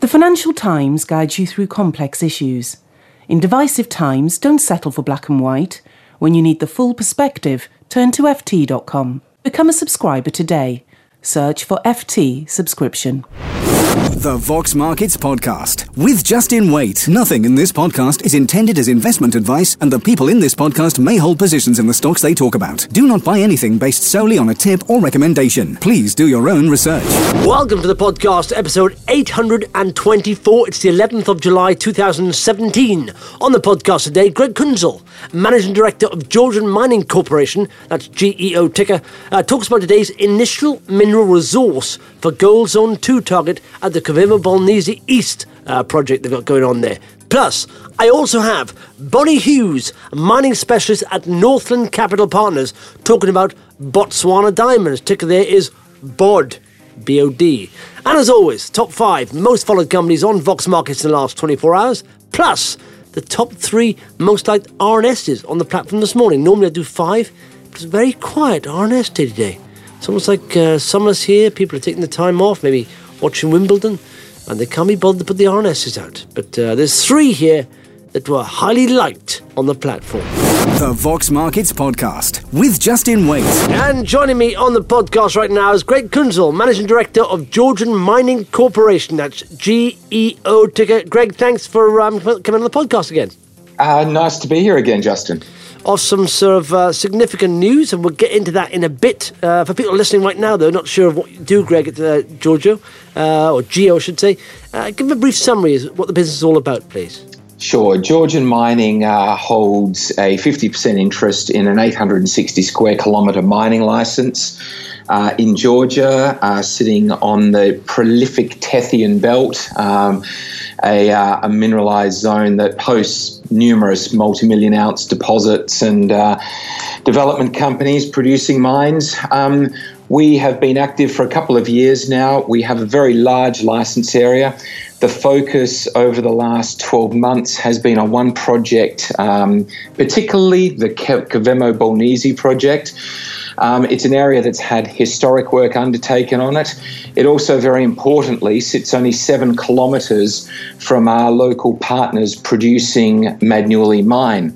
Financial Times guides you through complex issues. In divisive times, don't settle for black and white. When you need the full perspective, turn to ft.com. Become a subscriber today. Search for FT subscription. The Vox Markets Podcast with Justin Waite. Nothing in this podcast is intended as investment advice, and the people in this podcast may hold positions in the stocks they talk about. Do not buy anything based solely on a tip or recommendation. Please do your own research. Welcome to the podcast, episode 824. It's the 11th of July 2017. On the podcast today, Greg Kunzel, Managing Director of Georgian Mining Corporation, that's GEO ticker, talks about today's initial mineral resource for Gold Zone 2 target at the Kavema Bolnisi East project they've got going on there. Plus, I also have Bonnie Hughes, mining specialist at Northland Capital Partners, talking about Botswana Diamonds. Ticker there is BOD. B-O-D. And as always, top 5 most followed companies on Vox Markets in the last 24 hours, plus the top 3 most liked RNSs on the platform this morning. Normally I do 5, but it's very quiet RNS day today. It's almost like summer's here, people are taking the time off, maybe watching Wimbledon, and they can't be bothered to put the RNSs out. But there's 3 here that were highly liked on the platform. The Vox Markets Podcast with Justin Waite. And joining me on the podcast right now is Greg Kunzel, Managing Director of Georgian Mining Corporation. That's GEO ticker. Greg, thanks for coming on the podcast again. Nice to be here again, Justin. Awesome sort of significant news, and we'll get into that in a bit. For people listening right now, though, not sure of what you do, Greg, at Giorgio, or Geo, I should say. Give them a brief summary of what the business is all about, please. Sure. Georgian Mining holds a 50% interest in an 860 square kilometre mining licence in Georgia, sitting on the prolific Tethyan Belt, a mineralised zone that hosts numerous multi-million ounce deposits and development companies producing mines. We have been active for a couple of years now. We have a very large licence area. The focus over the last 12 months has been on one project, particularly the Kavema Bolnisi project. It's an area that's had historic work undertaken on it. It also, very importantly, sits only 7 kilometres from our local partners producing Magnuli mine,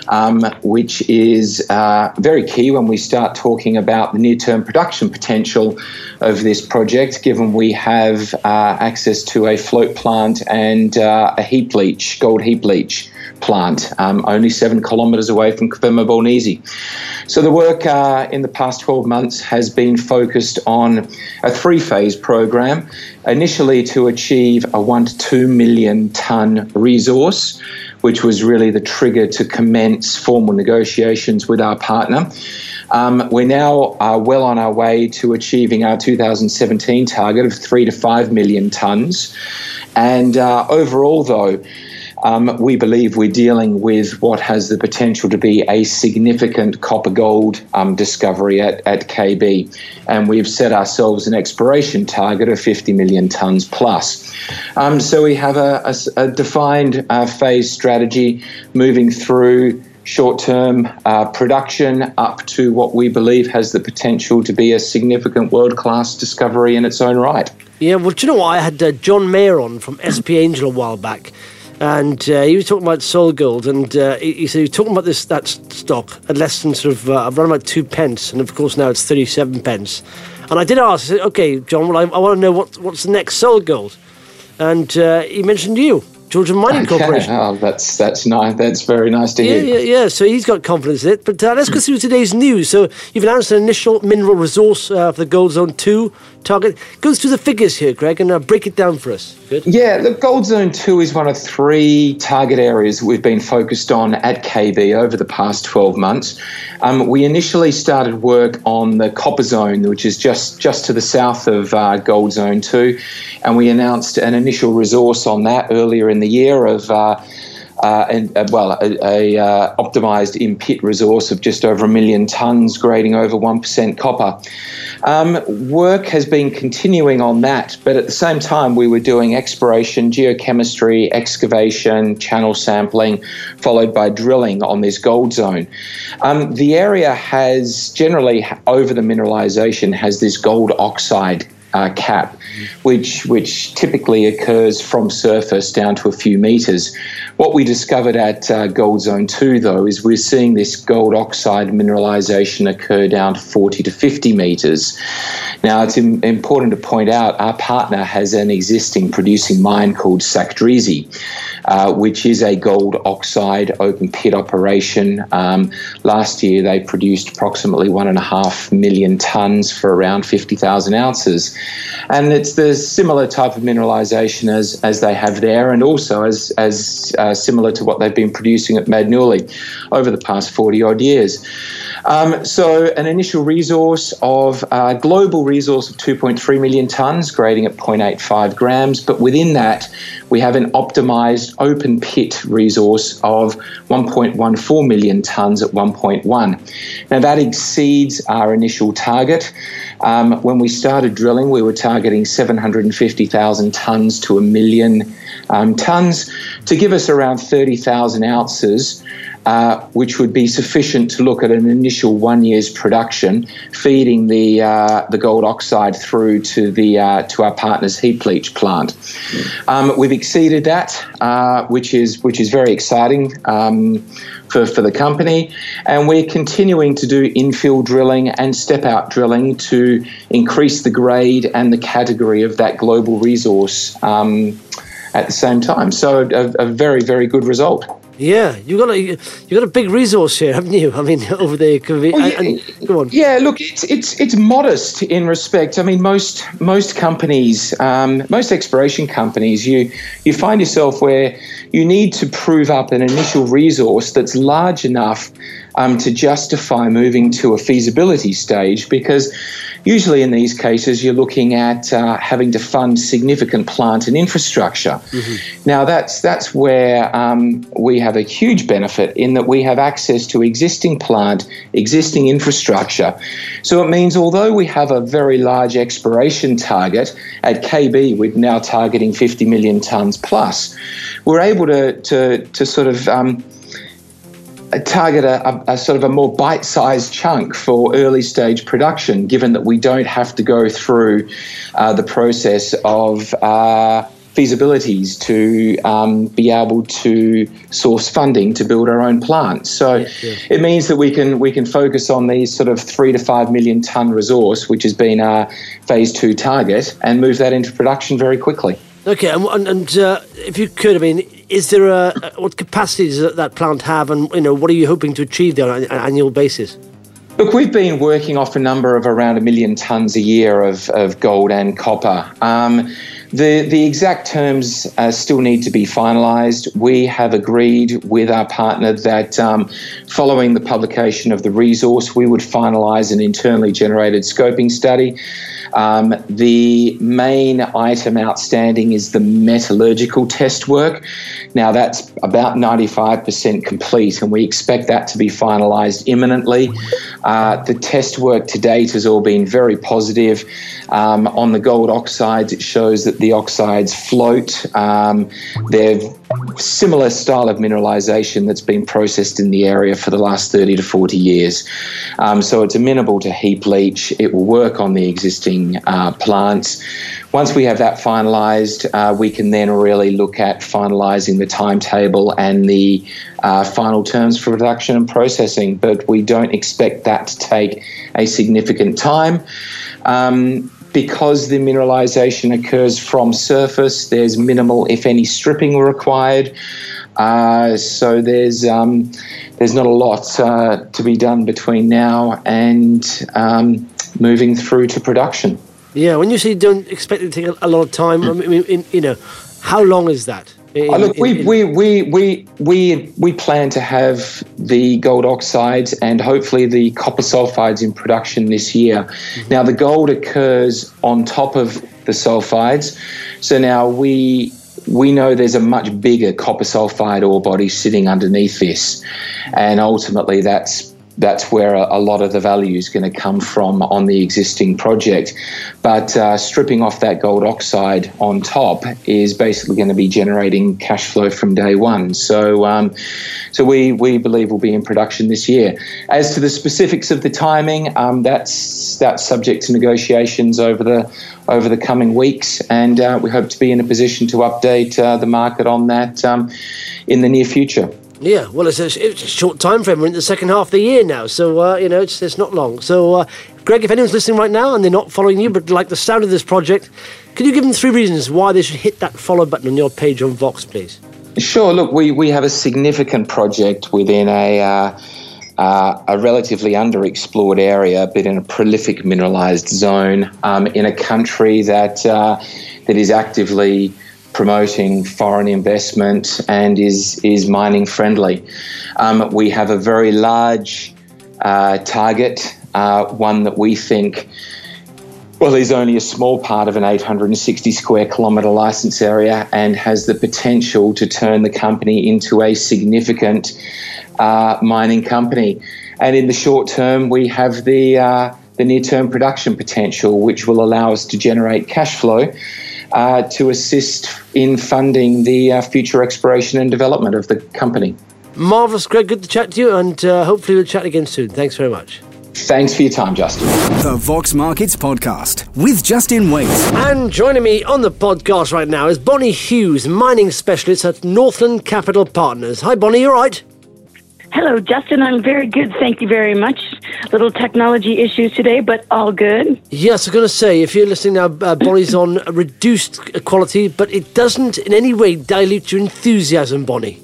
which is very key when we start talking about the near-term production potential of this project, given we have access to a float plant and a heap leach, gold heap leach plant, only 7 kilometres away from Kavema Bolnisi. So the work in the past 12 months has been focused on a 3-phase program, initially to achieve a 1 to 2 million tonne resource, which was really the trigger to commence formal negotiations with our partner. We're now well on our way to achieving our 2017 target of 3 to 5 million tonnes. And overall, though, we believe we're dealing with what has the potential to be a significant copper-gold discovery at KB. And we've set ourselves an exploration target of 50 million tonnes plus. So we have a defined phase strategy moving through short-term production up to what we believe has the potential to be a significant world-class discovery in its own right. Yeah, well, do you know what? I had John Mayer on from SP Angel a while back, and he was talking about Sol Gold, and he said he was talking about that stock at less than sort of around about 2 pence, and of course now it's 37 pence. And I did ask, I said, okay, John, well, I want to know what's the next Sol Gold, and he mentioned you, Georgian Mining Corporation. Oh, that's nice. That's very nice to hear. Yeah. So he's got confidence in it. But let's go through today's news. So you've announced an initial mineral resource for the Gold Zone 2 target. Go through the figures here, Greg, and break it down for us. Good. Yeah, the Gold Zone 2 is one of 3 target areas we've been focused on at KB over the past 12 months. We initially started work on the Copper Zone, which is just to the south of Gold Zone 2, and we announced an initial resource on that earlier in the year of optimised in-pit resource of just over 1 million tonnes, grading over 1% copper. Work has been continuing on that, but at the same time we were doing exploration, geochemistry, excavation, channel sampling, followed by drilling on this gold zone. The area has generally, over the mineralisation, has this gold oxide cap. which typically occurs from surface down to a few metres. What we discovered at Gold Zone 2, though, is we're seeing this gold oxide mineralisation occur down to 40 to 50 metres. Now, it's important to point out our partner has an existing producing mine called Sakdrizi, which is a gold oxide open pit operation. Last year, they produced approximately 1.5 million tonnes for around 50,000 ounces. And it's the similar type of mineralisation as they have there, and also as similar to what they've been producing at Magnouly over the past 40-odd years. So an initial resource of global resource of 2.3 million tonnes, grading at 0.85 grams, but within that we have an optimised open pit resource of 1.14 million tonnes at 1.1. Now that exceeds our initial target. When we started drilling, we were targeting 750,000 tonnes to 1 million tonnes to give us around 30,000 ounces, which would be sufficient to look at an initial 1 year's production, feeding the gold oxide through to our partner's heap leach plant. We've exceeded that, which is very exciting for the company, and we're continuing to do infill drilling and step-out drilling to increase the grade and the category of that global resource at the same time. So a very, very good result. Yeah, you got a big resource here, haven't you? I mean, over there. Go on. Yeah, look, it's modest in respect. I mean, most companies, most exploration companies, you find yourself where you need to prove up an initial resource that's large enough to justify moving to a feasibility stage, because usually in these cases you're looking at having to fund significant plant and infrastructure. Mm-hmm. Now that's where we have a huge benefit in that we have access to existing plant, existing infrastructure. So it means although we have a very large exploration target, at KB we're now targeting 50 million tonnes plus, we're able to sort of target a sort of a more bite-sized chunk for early stage production, given that we don't have to go through the process of feasibilities to be able to source funding to build our own plant. So it means that we can focus on these sort of 3 to 5 million tonne resource, which has been our phase 2 target, and move that into production very quickly. Okay, and if you could, I mean, is there what capacity does that plant have, and what are you hoping to achieve there on an annual basis? Look, we've been working off a number of around 1 million tonnes a year of gold and copper. The exact terms still need to be finalised. We have agreed with our partner that following the publication of the resource, we would finalise an internally generated scoping study. The main item outstanding is the metallurgical test work. Now that's about 95% complete, and we expect that to be finalised imminently. The test work to date has all been very positive. On the gold oxides, it shows that the oxides float. They're similar style of mineralisation that's been processed in the area for the last 30 to 40 years. So it's amenable to heap leach. It will work on the existing plants. Once we have that finalised, we can then really look at finalising the timetable and the final terms for production and processing, but we don't expect that to take a significant time. Because the mineralisation occurs from surface, there's minimal, if any, stripping required. So there's not a lot to be done between now and moving through to production. Yeah, when you say you don't expect it to take a lot of time, I mean, how long is that? Look, we plan to have the gold oxides and hopefully the copper sulfides in production this year. Mm-hmm. Now, the gold occurs on top of the sulfides, so now we know there's a much bigger copper sulfide ore body sitting underneath this, and ultimately that's that's where a lot of the value is going to come from on the existing project. But stripping off that gold oxide on top is basically going to be generating cash flow from day one. So we believe we'll be in production this year. As to the specifics of the timing, that's subject to negotiations over the coming weeks, and we hope to be in a position to update the market on that in the near future. Yeah, well, it's a short time frame. We're in the second half of the year now, so, it's not long. So, Greg, if anyone's listening right now and they're not following you but like the sound of this project, could you give them 3 reasons why they should hit that follow button on your page on Vox, please? Sure. Look, we have a significant project within a relatively underexplored area, but in a prolific mineralised zone in a country that is actively promoting foreign investment and is mining friendly. We have a very large target, one that we think, well, is only a small part of an 860 square kilometre licence area and has the potential to turn the company into a significant mining company. And in the short term, we have the near-term production potential, which will allow us to generate cash flow to assist in funding the future exploration and development of the company. Marvellous, Greg. Good to chat to you, and hopefully we'll chat again soon. Thanks very much. Thanks for your time, Justin. The Vox Markets Podcast with Justin Waite. And joining me on the podcast right now is Bonnie Hughes, mining specialist at Northland Capital Partners. Hi, Bonnie, you all right? Hello, Justin. I'm very good. Thank you very much. Little technology issues today, but all good. Yes, I was going to say, if you're listening now, Bonnie's on reduced quality, but it doesn't in any way dilute your enthusiasm, Bonnie.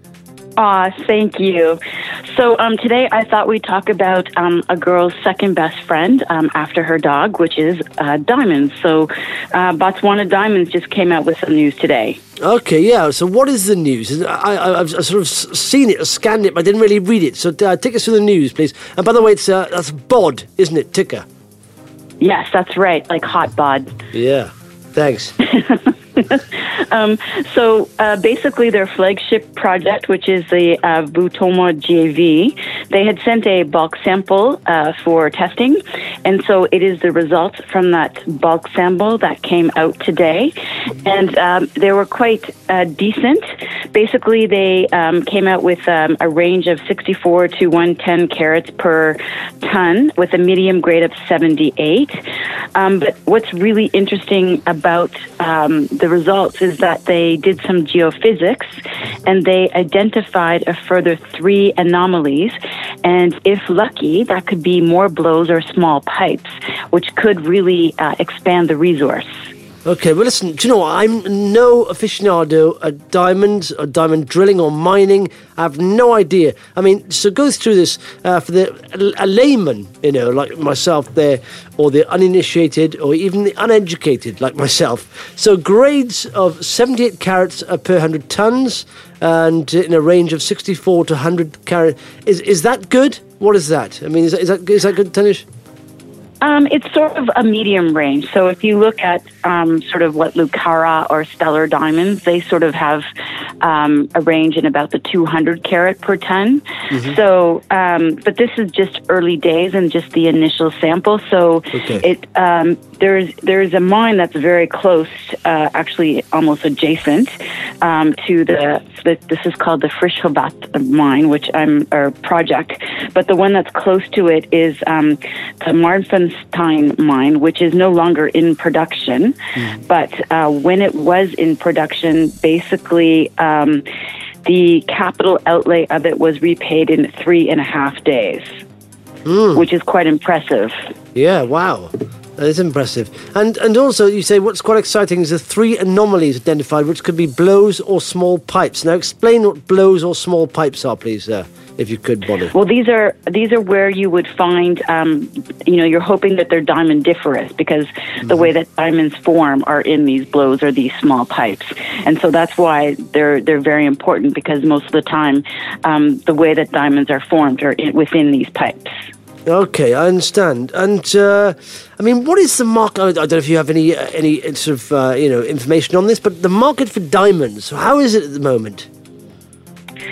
Thank you. So today I thought we'd talk about a girl's second best friend after her dog, which is diamonds. So Botswana Diamonds just came out with some news today. Okay, yeah. So what is the news? I've sort of seen it, scanned it, but I didn't really read it. So take us through the news, please. And by the way, that's BOD, isn't it? Ticker. Yes, that's right. Like hot bod. Yeah. Thanks. So basically their flagship project, which is the Vutoma JV, they had sent a bulk sample for testing. And so it is the results from that bulk sample that came out today. And they were quite decent. Basically, they came out with a range of 64 to 110 carats per ton with a medium grade of 78. But what's really interesting about the results is that they did some geophysics and they identified a further 3 anomalies. And if lucky, that could be more blows or small pipes, which could really expand the resource. Okay, well, listen, do you know what? I'm no aficionado at diamonds or diamond drilling or mining. I have no idea. I mean, so go through this for a layman, like myself there, or the uninitiated, or even the uneducated, like myself. So grades of 78 carats per 100 tons, and in a range of 64 to 100 carat. Is that good? What is that? I mean, is that good, Tanish? It's sort of a medium range. So if you look at sort of what Lucara or Stellar diamonds, they sort of have a range in about the 200 carat per ton. Mm-hmm. So, but this is just early days and just the initial sample. So there's a mine that's very close, actually almost adjacent to this is called the Frischhovat mine, or project. But the one that's close to it is the Marfenstein mine, which is no longer in production. Mm. But when it was in production, basically the capital outlay of it was repaid in 3.5 days, which is quite impressive. Yeah, wow. That is impressive. And also, you say what's quite exciting is the 3 anomalies identified, which could be blows or small pipes. Now, explain what blows or small pipes are, please, if you could, Bonnie. Well, these are where you would find, you're hoping that they're diamondiferous because the way that diamonds form are in these blows or these small pipes. And so that's why they're very important, because most of the time the way that diamonds are formed are within these pipes. Okay, I understand. And I mean, what is the market? I don't know if you have any sort of information on this, but the market for diamonds. How is it at the moment?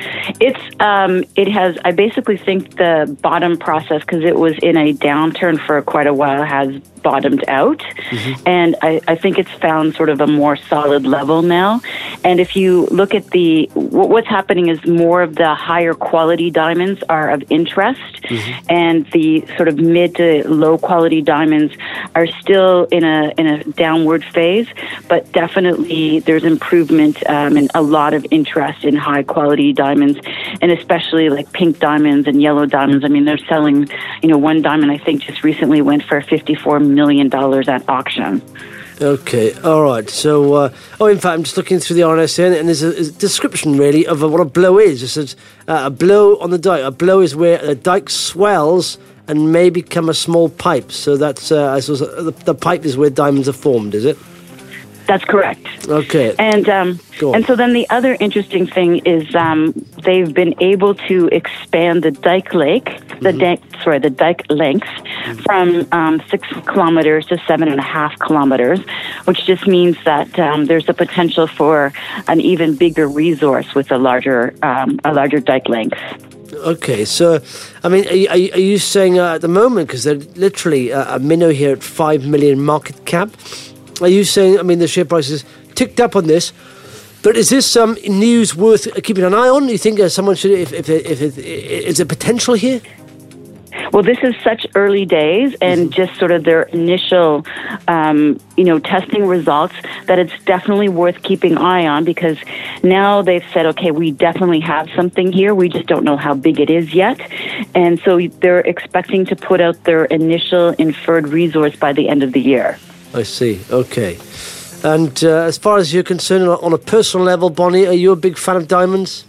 I basically think the bottom process, because it was in a downturn for quite a while, has bottomed out. Mm-hmm. And I think it's found sort of a more solid level now. And if you look at what's happening is more of the higher quality diamonds are of interest. Mm-hmm. And the sort of mid to low quality diamonds are still in a downward phase, but definitely there's improvement and a lot of interest in high quality diamonds, and especially like pink diamonds and yellow diamonds. I mean, they're selling, one diamond I think just recently went for $54 million at auction. Okay, all right. So, in fact, I'm just looking through the RNS and there's a description, really, of what a blow is. It says a blow on the dike. A blow is where the dike swells and may become a small pipe. So that's, I suppose, the pipe is where diamonds are formed, is it? That's correct. Okay. And so then the other interesting thing is they've been able to expand the dike length, the dike length from 6 kilometers to 7.5 kilometers, which just means that there's a potential for an even bigger resource with a larger dike length. Okay, so, I mean, are you saying at the moment, because they're literally a minnow here at 5 million market cap, are you saying, I mean, the share price is ticked up on this, but is this some news worth keeping an eye on? Do you think someone should, if is there potential here? Well, this is such early days and just sort of their initial, testing results that it's definitely worth keeping eye on, because now they've said, okay, we definitely have something here. We just don't know how big it is yet. And so they're expecting to put out their initial inferred resource by the end of the year. I see. Okay. And as far as you're concerned, on a personal level, Bonnie, are you a big fan of diamonds?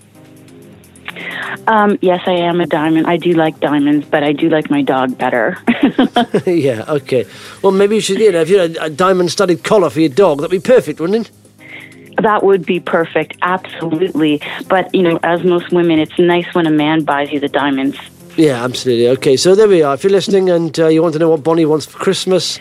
Yes, I am a diamond. I do like diamonds, but I do like my dog better. Yeah, okay. Well, maybe you should, if you had a diamond-studded collar for your dog, that'd be perfect, wouldn't it? That would be perfect, absolutely. But, as most women, it's nice when a man buys you the diamonds. Yeah, absolutely. Okay, so there we are. If you're listening and you want to know what Bonnie wants for Christmas,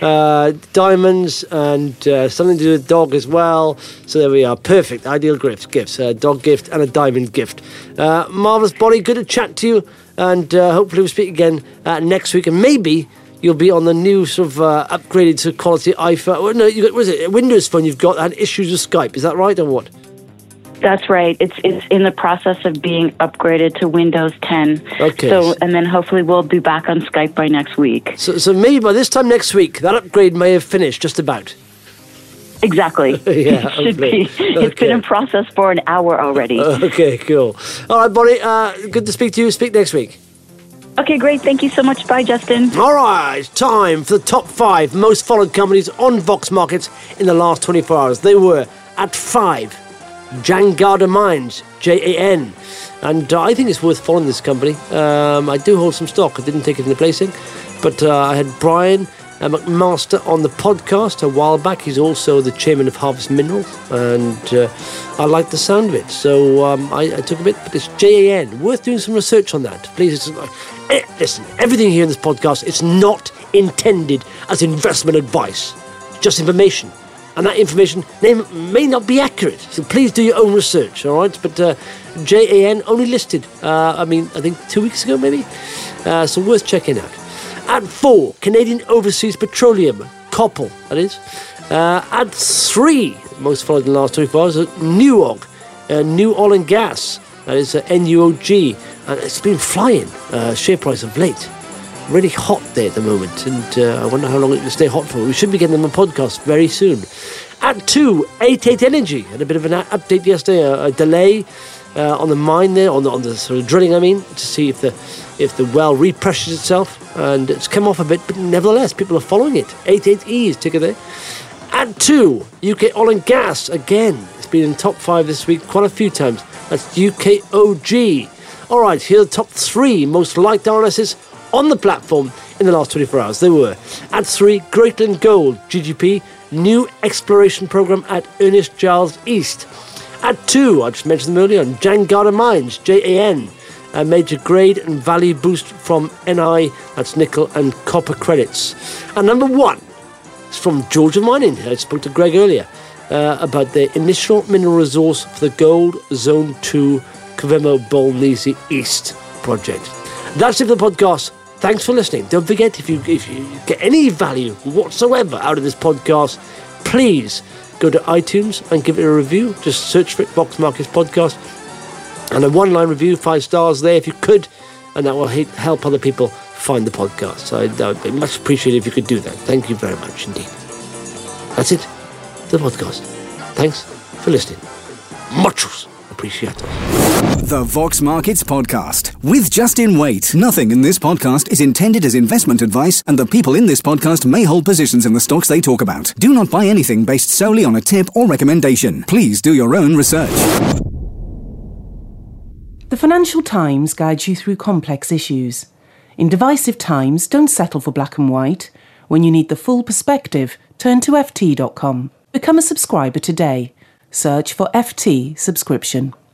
diamonds and something to do with dog as well. So there we are. Perfect. Ideal gifts. A dog gift and a diamond gift. Marvellous, Bonnie. Good to chat to you. And hopefully we'll speak again next week. And maybe you'll be on the new sort of upgraded to quality iPhone. No, was it a Windows phone you've got that had issues with Skype? Is that right or what? That's right. It's in the process of being upgraded to Windows 10. Okay. So, and then hopefully we'll be back on Skype by next week. So maybe by this time next week, that upgrade may have finished just about. Exactly. Yeah, it should be. It's been in process for an hour already. Okay, cool. All right, Bonnie, good to speak to you. Speak next week. Okay, great. Thank you so much. Bye, Justin. All right, time for the top 5 most followed companies on Vox Markets in the last 24 hours. They were at 5. Jangada Mines, JAN, and I think it's worth following this company. I do hold some stock. I didn't take it in the placing, but I had Brian McMaster on the podcast a while back. He's also the chairman of Harvest Minerals, and I like the sound of it, so I took a bit. But it's JAN, worth doing some research on that. Please, listen, everything here in this podcast, it's not intended as investment advice, just information. And that information may not be accurate, so please do your own research, all right? But JAN only listed, I think 2 weeks ago, maybe? So worth checking out. At 4, Canadian Overseas Petroleum, Coppel, that is. At 3, most followed in the last 24 hours, NUOG, New Oil and Gas, that is NUOG. And it's been flying, share price of late. Really hot there at the moment, and I wonder how long it will stay hot for. We should be getting them on podcast very soon. At 2, 88 Energy had a bit of an update yesterday, a delay on the mine there, on the sort of drilling. To see if the well repressures itself, and it's come off a bit, but nevertheless people are following it. 88E is ticker there. At 2, UK Oil and Gas again. It's been in top 5 this week quite a few times. That's UKOG. All right, here are the top 3 most liked RNSs on the platform in the last 24 hours. They were at 3, Greatland Gold, GGP, new exploration program at Ernest Giles East. At 2, I just mentioned them earlier, on Jangada Mines, JAN, a major grade and value boost from NI, that's nickel and copper credits. And number 1 is from Georgia Mining. I spoke to Greg earlier about their initial mineral resource for the Gold Zone 2 Covemo Bolnisi East project. That's it for the podcast. Thanks for listening. Don't forget, if you get any value whatsoever out of this podcast, please go to iTunes and give it a review. Just search for it, Vox Markets Podcast, and a one-line review, 5 stars there if you could, and that will help other people find the podcast. So that would be much appreciated if you could do that. Thank you very much indeed. That's it, the podcast. Thanks for listening. Muchos appreciados. The Vox Markets Podcast with Justin Waite. Nothing in this podcast is intended as investment advice, and the people in this podcast may hold positions in the stocks they talk about. Do not buy anything based solely on a tip or recommendation. Please do your own research. The Financial Times guides you through complex issues. In divisive times, don't settle for black and white. When you need the full perspective, turn to ft.com. Become a subscriber today. Search for FT subscription.